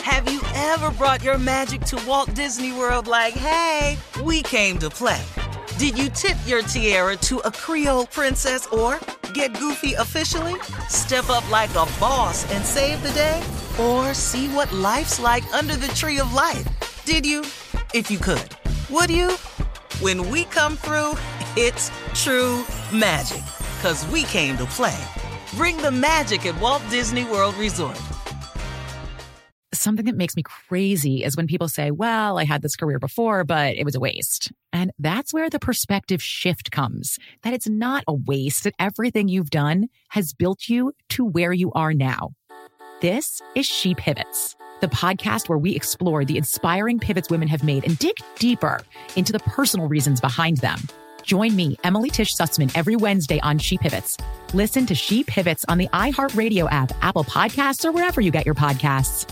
Have you ever brought your magic to Walt Disney World like, hey, we came to play? Did you tip your tiara to a Creole princess or get goofy officially? Step up like a boss and save the day? Or see what life's like under the tree of life? Did you? If you could. Would you? When we come through, it's true magic. 'Cause we came to play. Bring the magic at Walt Disney World Resort. Something that makes me crazy is when people say, well, I had this career before, but it was a waste. And that's where the perspective shift comes, that it's not a waste, that everything you've done has built you to where you are now. This is She Pivots, the podcast where we explore the inspiring pivots women have made and dig deeper into the personal reasons behind them. Join me, Emily Tish Sussman, every Wednesday on She Pivots. Listen to She Pivots on the iHeartRadio app, Apple Podcasts, or wherever you get your podcasts.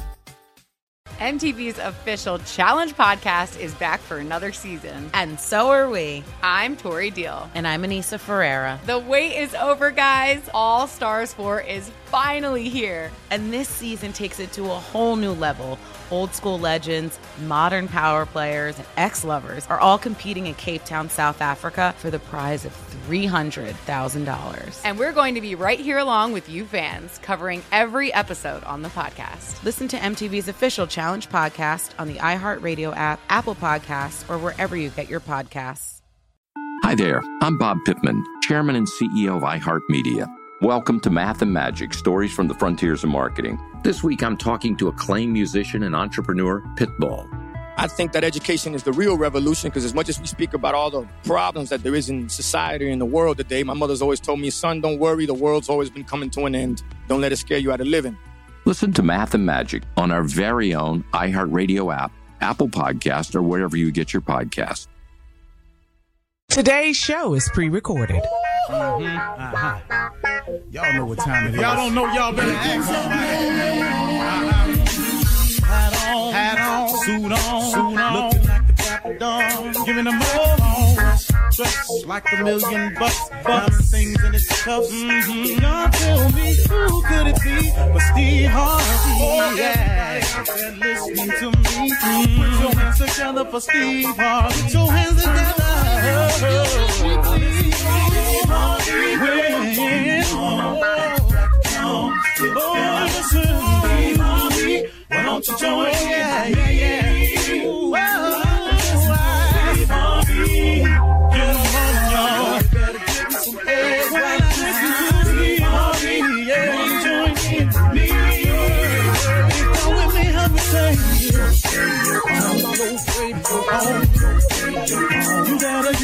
MTV's official Challenge podcast is back for another season. And so are we. I'm Tori Deal. And I'm Anissa Ferreira. The wait is over, guys. All Stars 4 is finally here. And this season takes it to a whole new level. Old school legends, modern power players, and ex-lovers are all competing in Cape Town, South Africa for the prize of $300,000. And we're going to be right here along with you fans, covering every episode on the podcast. Listen to MTV's official Challenge podcast on the iHeartRadio app, Apple Podcasts, or wherever you get your podcasts. Hi there, I'm Bob Pittman, Chairman and CEO of iHeartMedia. Welcome to Math and Magic, Stories from the Frontiers of Marketing. This week, I'm talking to acclaimed musician and entrepreneur, Pitbull. I think that education is the real revolution, because as much as we speak about all the problems that there is in society and in the world today, my mother's always told me, son, don't worry, the world's always been coming to an end. Don't let it scare you out of living. Listen to Math and Magic on our very own iHeartRadio app, Apple Podcast, or wherever you get your podcasts. Today's show is pre-recorded. Y'all know what time it is. Y'all don't know, y'all better ask somebody. Hat on, suit on, looking like the Dapper Dawn, giving them all dressed like $1 million bucks, things in its cuffs. Y'all tell me, who could it be but Steve Harvey? Oh, yeah. Everybody out there listening to me, put your hands together for Steve Harvey. Put your hands together. Steve Harvey, why don't you join me? Yeah. Steve Harvey, get on, y'all. Better give me some eggs right now. Steve Harvey, yeah, join me. Come with me, help me say, I'm so grateful. You gotta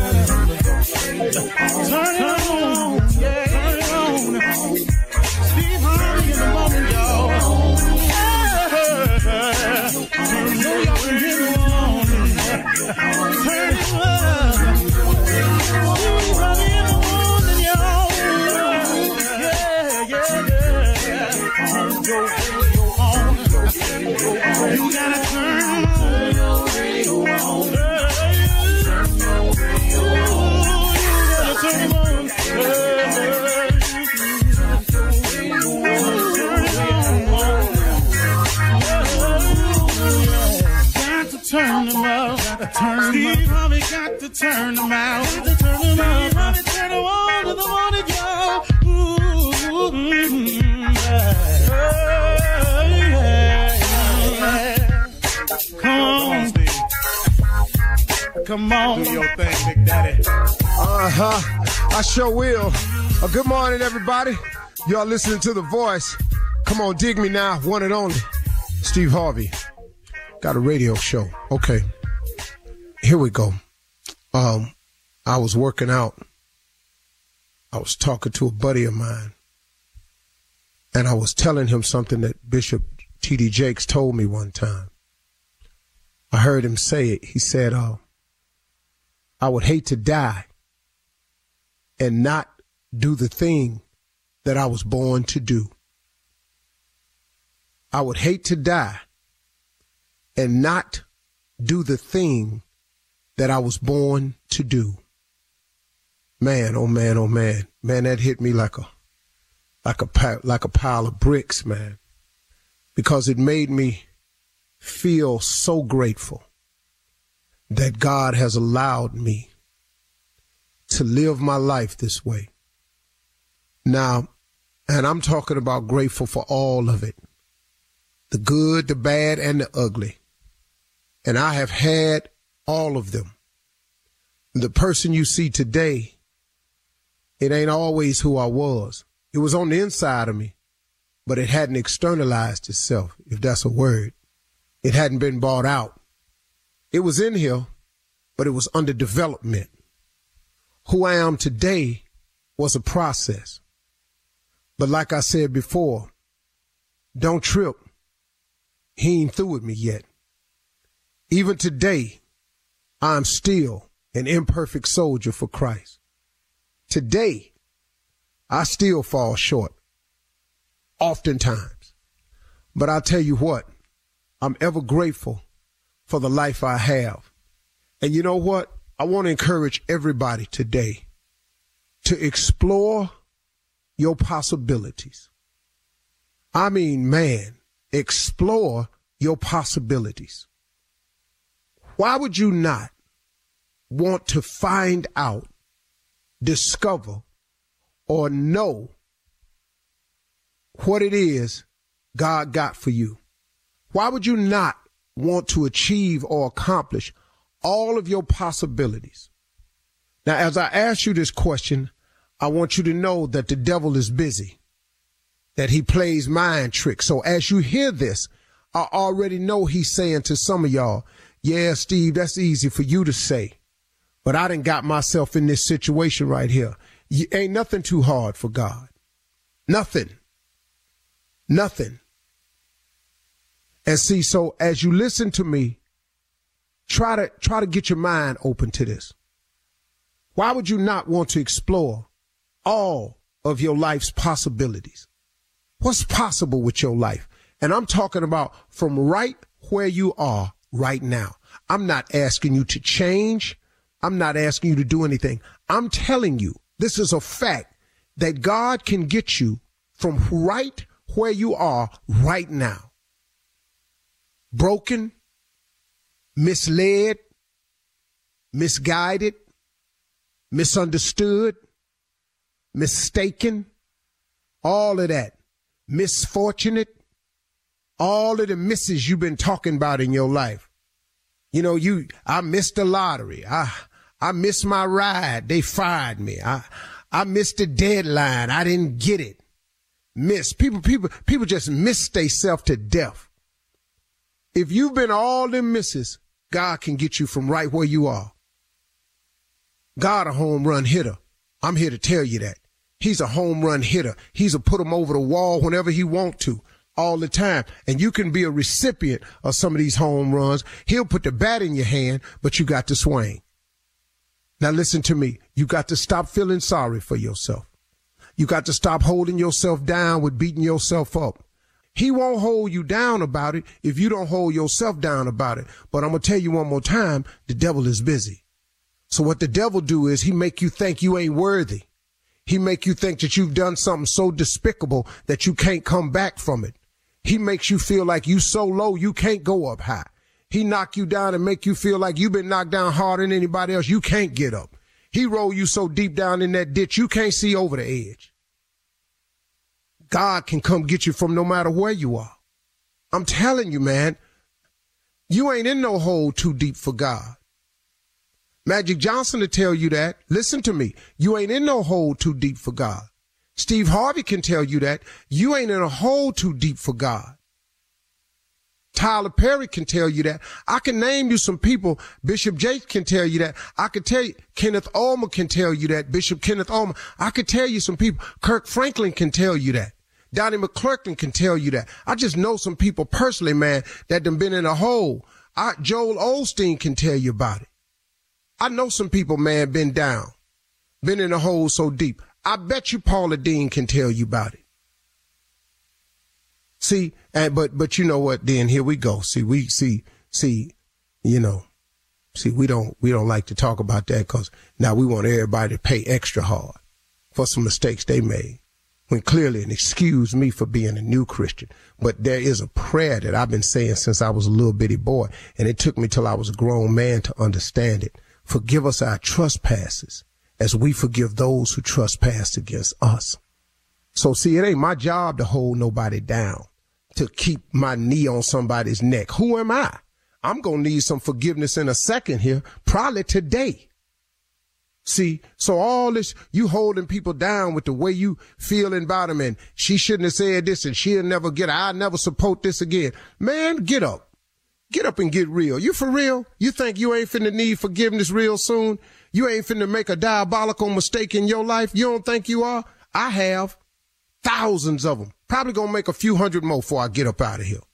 turn it on, yeah, turn it on. Steve Harvey in the morning, y'all. You gotta turn your radio on. Turn them up, Steve Harvey got to turn them out. Steve Harvey turn them on to the morning, y'all. Come on, Steve. Come on. Do your thing, Big Daddy. I sure will. Good morning, everybody. Y'all listening to The Voice. Come on, dig me now, one and only. Steve Harvey. Got a radio show. Okay. Here we go. I was working out. I was talking to a buddy of mine. And I was telling him something that Bishop T.D. Jakes told me one time. I heard him say it. He said, I would hate to die and not do the thing that I was born to do. I would hate to die and not do the thing that I was born to do. Man, oh man, oh man. Man, that hit me like a pile of bricks, man. Because it made me feel so grateful that God has allowed me to live my life this way. Now, and I'm talking about grateful for all of it, the good, the bad, and the ugly. And I have had all of them. The person you see today, it ain't always who I was. It was on the inside of me, but it hadn't externalized itself, if that's a word. It hadn't been brought out. It was in here, but it was under development. Who I am today was a process. But like I said before, don't trip. He ain't through with me yet. Even today, I'm still an imperfect soldier for Christ. Today, I still fall short, oftentimes. But I'll tell you what, I'm ever grateful for the life I have. And you know what? I want to encourage everybody today to explore your possibilities. I mean, man, explore your possibilities. Why would you not want to find out, discover, or know what it is God got for you? Why would you not want to achieve or accomplish all of your possibilities? Now, as I ask you this question, I want you to know that the devil is busy, that he plays mind tricks. So as you hear this, I already know he's saying to some of y'all, yeah, Steve, that's easy for you to say, but I done got myself in this situation right here. Ain't nothing too hard for God. Nothing. Nothing. And see, so as you listen to me, try to get your mind open to this. Why would you not want to explore all of your life's possibilities? What's possible with your life? And I'm talking about from right where you are right now. I'm not asking you to change. I'm not asking you to do anything. I'm telling you, this is a fact that God can get you from right where you are right now. Broken, misled, misguided, misunderstood, mistaken, all of that, misfortunate, all of the misses you've been talking about in your life. You know, I missed the lottery. I missed my ride. They fired me. I missed the deadline. I didn't get it. People just miss themselves to death. If you've been all them misses, God can get you from right where you are. God a home run hitter. I'm here to tell you that. He's a home run hitter. He's a put him over the wall whenever he want to, all the time. And you can be a recipient of some of these home runs. He'll put the bat in your hand, but you got to swing. Now listen to me. You got to stop feeling sorry for yourself. You got to stop holding yourself down with beating yourself up. He won't hold you down about it if you don't hold yourself down about it. But I'm going to tell you one more time, the devil is busy. So what the devil do is he make you think you ain't worthy. He make you think that you've done something so despicable that you can't come back from it. He makes you feel like you so low you can't go up high. He knock you down and make you feel like you've been knocked down harder than anybody else. You can't get up. He roll you so deep down in that ditch you can't see over the edge. God can come get you from no matter where you are. I'm telling you, man, you ain't in no hole too deep for God. Magic Johnson will tell you that. Listen to me. You ain't in no hole too deep for God. Steve Harvey can tell you that. You ain't in a hole too deep for God. Tyler Perry can tell you that. I can name you some people. Bishop Jakes can tell you that. I could tell you, Kenneth Ulmer can tell you that. Bishop Kenneth Ulmer. I could tell you some people. Kirk Franklin can tell you that. Donnie McClurkin can tell you that. I just know some people personally, man, that done been in a hole. Joel Osteen can tell you about it. I know some people, man, been down, been in a hole so deep. I bet you Paula Dean can tell you about it. See, but you know what? Then here we go. We don't like to talk about that because now we want everybody to pay extra hard for some mistakes they made. when clearly, and excuse me for being a new Christian, but there is a prayer that I've been saying since I was a little bitty boy, and it took me till I was a grown man to understand it. Forgive us our trespasses as we forgive those who trespass against us. So see, it ain't my job to hold nobody down, to keep my knee on somebody's neck. Who am I? I'm going to need some forgiveness in a second here, probably today. See, so all this, you holding people down with the way you feeling about them, and she shouldn't have said this, and she'll never get it. I'll never support this again. Man, get up. Get up and get real. You for real? You think you ain't finna need forgiveness real soon? You ain't finna make a diabolical mistake in your life? You don't think you are? I have. Thousands of them. Probably gonna make a few hundred more before I get up out of here.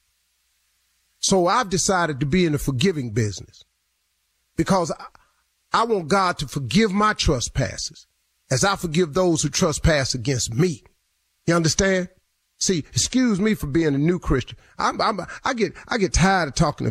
So I've decided to be in the forgiving business because I want God to forgive my trespasses as I forgive those who trespass against me. You understand? See, excuse me for being a new Christian. I get tired of talking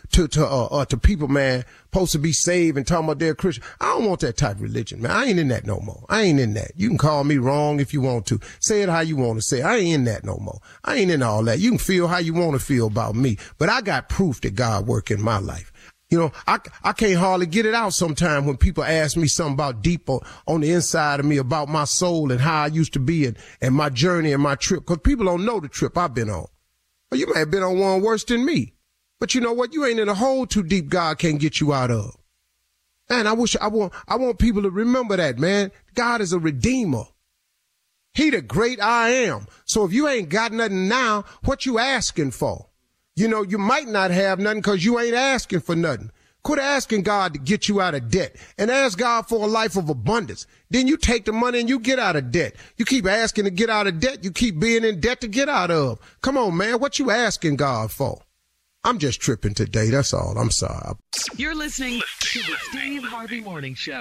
to people, man, supposed to be saved and talking about they're Christian. I don't want that type of religion, man. I ain't in that no more. I ain't in that. You can call me wrong if you want to. Say it how you want to say it. I ain't in that no more. I ain't in all that. You can feel how you want to feel about me, but I got proof that God work in my life. You know, I can't hardly get it out sometime when people ask me something about deep on the inside of me about my soul and how I used to be and my journey and my trip. Because people don't know the trip I've been on. Well, you may have been on one worse than me. But you know what? You ain't in a hole too deep God can't get you out of. And I want people to remember that, man. God is a redeemer. He the great I am. So if you ain't got nothing now, what you asking for? You know, you might not have nothing because you ain't asking for nothing. Quit asking God to get you out of debt and ask God for a life of abundance. Then you take the money and you get out of debt. You keep asking to get out of debt. You keep being in debt to get out of. Come on, man. What you asking God for? I'm just tripping today. That's all. I'm sorry. You're listening to the Steve Harvey Morning Show.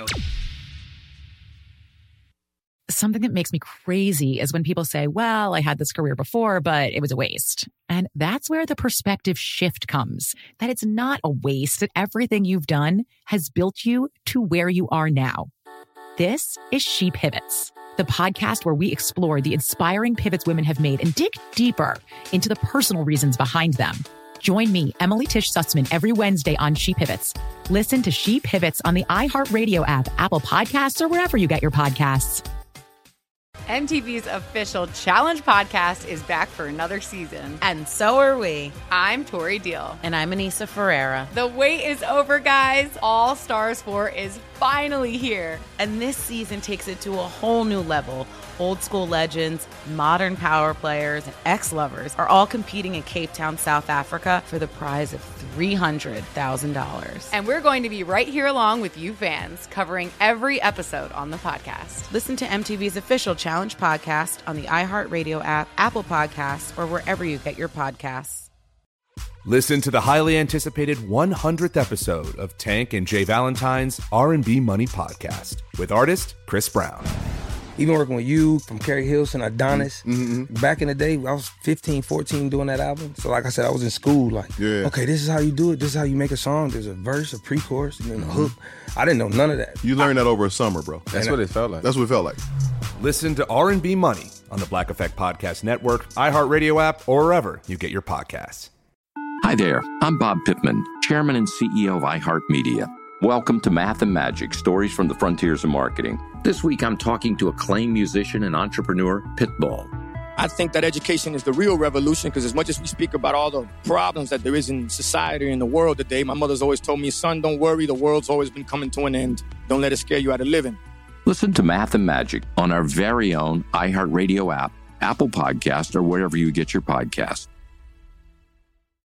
Something that makes me crazy is when people say, well, I had this career before, but it was a waste. And that's where the perspective shift comes, that it's not a waste, that everything you've done has built you to where you are now. This is She Pivots, the podcast where we explore the inspiring pivots women have made and dig deeper into the personal reasons behind them. Join me, Emily Tish Sussman, every Wednesday on She Pivots. Listen to She Pivots on the iHeartRadio app, Apple Podcasts, or wherever you get your podcasts. MTV's official Challenge podcast is back for another season. And so are we. I'm Tori Deal. And I'm Anissa Ferreira. The wait is over, guys. All Stars 4 is finally here. And this season takes it to a whole new level. Old school legends, modern power players, and ex-lovers are all competing in Cape Town, South Africa for the prize of $300,000. And we're going to be right here along with you fans, covering every episode on the podcast. Listen to MTV's official Challenge podcast on the iHeartRadio app, Apple Podcasts, or wherever you get your podcasts. Listen to the highly anticipated 100th episode of Tank and Jay Valentine's R&B Money Podcast with artist Chris Brown. Even working with you, from Carrie Hilson, Adonis, back in the day, I was 15, 14 doing that album. So like I said, I was in school like, okay, this is how you do it. This is how you make a song. There's a verse, a pre-chorus, and then a hook. I didn't know none of that. You learned that over a summer, bro. That's what it felt like. That's what it felt like. Listen to R&B Money on the Black Effect Podcast Network, iHeartRadio app, or wherever you get your podcasts. Hi there, I'm Bob Pittman, Chairman and CEO of iHeartMedia. Welcome to Math and Magic, Stories from the Frontiers of Marketing. This week, I'm talking to acclaimed musician and entrepreneur, Pitbull. I think that education is the real revolution because as much as we speak about all the problems that there is in society and the world today, my mother's always told me, son, don't worry, the world's always been coming to an end. Don't let it scare you out of living. Listen to Math and Magic on our very own iHeartRadio app, Apple Podcast, or wherever you get your podcasts.